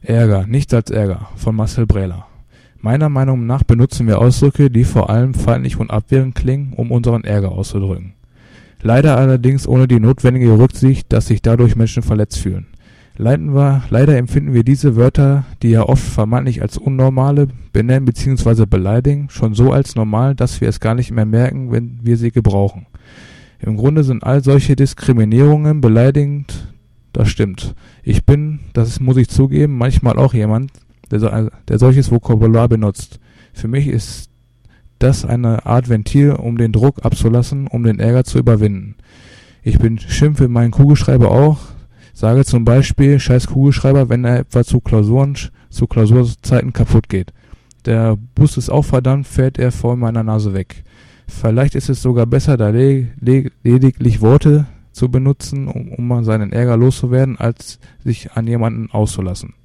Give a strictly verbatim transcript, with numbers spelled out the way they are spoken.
Ärger, nichts als Ärger von Marcel Brehler. Meiner Meinung nach benutzen wir Ausdrücke, die vor allem feindlich und abwehrend klingen, um unseren Ärger auszudrücken. Leider allerdings ohne die notwendige Rücksicht, dass sich dadurch Menschen verletzt fühlen. Leiden wir, leider empfinden wir diese Wörter, die ja oft vermeintlich als unnormale benennen bzw. beleidigen, schon so als normal, dass wir es gar nicht mehr merken, wenn wir sie gebrauchen. Im Grunde sind all solche Diskriminierungen beleidigend, das stimmt. Ich bin, das muss ich zugeben, manchmal auch jemand, der, so, der solches Vokabular benutzt. Für mich ist das eine Art Ventil, um den Druck abzulassen, um den Ärger zu überwinden. Ich beschimpfe meinen Kugelschreiber auch, sage zum Beispiel, scheiß Kugelschreiber, wenn er etwa zu Klausuren, zu Klausurzeiten kaputt geht. Der Bus ist auch verdammt, fährt er vor meiner Nase weg. Vielleicht ist es sogar besser, da le- le- lediglich Worte zu benutzen, um, um seinen Ärger loszuwerden, als sich an jemanden auszulassen.